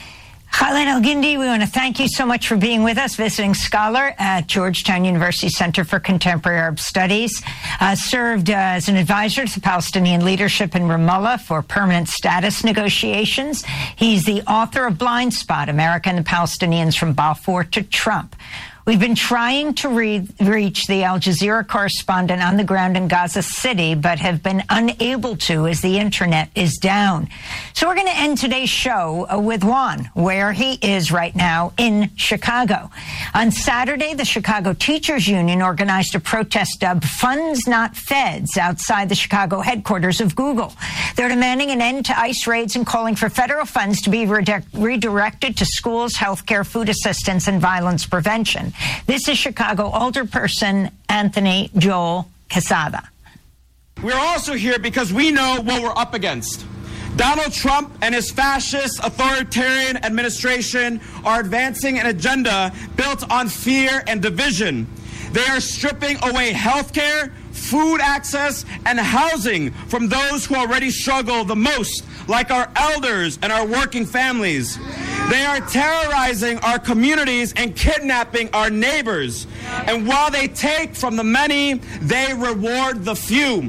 Khalid Elgindy, we want to thank you so much for being with us, visiting scholar at Georgetown University Center for Contemporary Arab Studies, served as an advisor to the Palestinian leadership in Ramallah for permanent status negotiations. He's the author of Blind Spot, America and the Palestinians from Balfour to Trump. We've been trying to reach the Al Jazeera correspondent on the ground in Gaza City, but have been unable to as the internet is down. So we're going to end today's show with Juan, where he is right now in Chicago. On Saturday, the Chicago Teachers Union organized a protest dubbed Funds Not Feds outside the Chicago headquarters of Google. They're demanding an end to ICE raids and calling for federal funds to be redirected to schools, healthcare, food assistance, and violence prevention. This is Chicago alderperson Anthony Joel Quesada. We're also here because we know what we're up against. Donald Trump and his fascist authoritarian administration are advancing an agenda built on fear and division. They are stripping away health care, food access, and housing from those who already struggle the most, like our elders and our working families. They are terrorizing our communities and kidnapping our neighbors. And while they take from the many, they reward the few.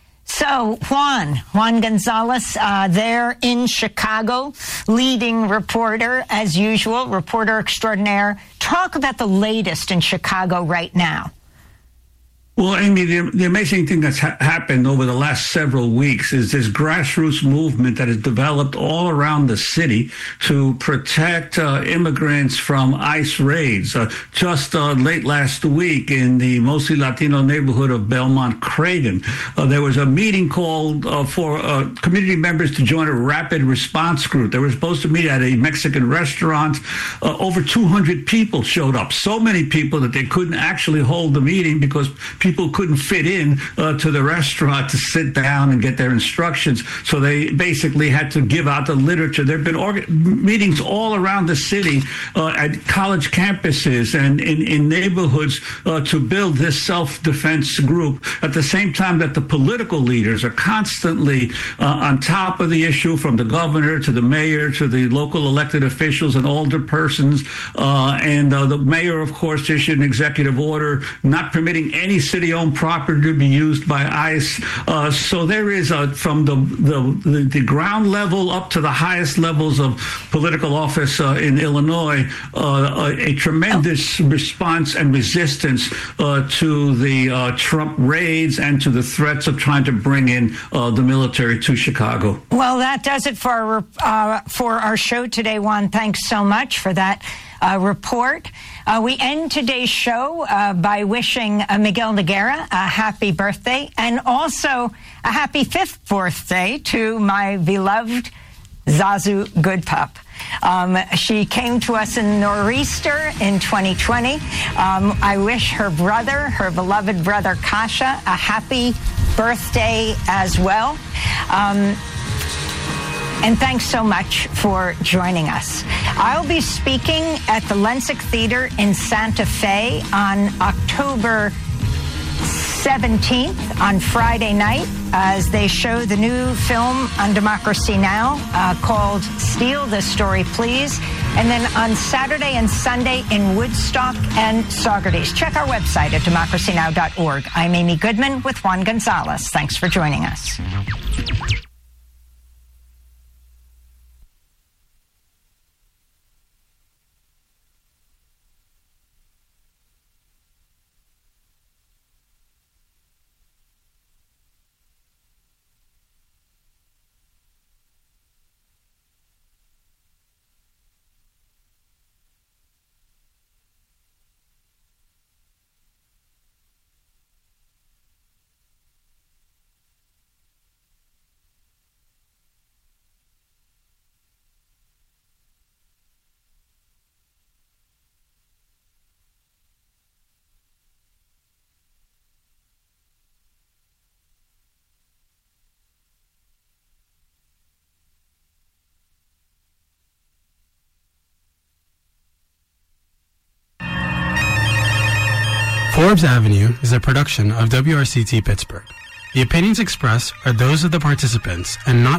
So Juan Gonzalez, there in Chicago, leading reporter, as usual, reporter extraordinaire talk about the latest in Chicago right now. Well, Amy, the amazing thing that's happened over the last several weeks is this grassroots movement that has developed all around the city to protect immigrants from ICE raids. Just late last week in the mostly Latino neighborhood of Belmont Cragen, there was a meeting called for community members to join a rapid response group. They were supposed to meet at a Mexican restaurant. Over 200 people showed up. So many people that they couldn't actually hold the meeting because people couldn't fit in to the restaurant to sit down and get their instructions. So they basically had to give out the literature. There have been meetings all around the city at college campuses and in neighborhoods to build this self-defense group at the same time that the political leaders are constantly on top of the issue, from the governor to the mayor to the local elected officials and alderpersons. And the mayor, of course, issued an executive order not permitting any city-owned property to be used by ICE. So there is, from the ground level up to the highest levels of political office in Illinois, a tremendous response and resistance to the Trump raids and to the threats of trying to bring in the military to Chicago. Well, that does it for our show today, Juan. Thanks so much for that report. We end today's show by wishing Miguel Noguera a happy birthday, and also a happy 5th birthday to my beloved Zazu Goodpup. She came to us in Nor'easter in 2020. I wish her beloved brother Kasha, a happy birthday as well. And thanks so much for joining us. I'll be speaking at the Lensic Theater in Santa Fe on October 17th on Friday night as they show the new film on Democracy Now! Called Steal This Story, Please. And then on Saturday and Sunday in Woodstock and Saugerties. Check our website at democracynow.org. I'm Amy Goodman with Juan Gonzalez. Thanks for joining us. Forbes Avenue is a production of WRCT Pittsburgh. The opinions expressed are those of the participants and not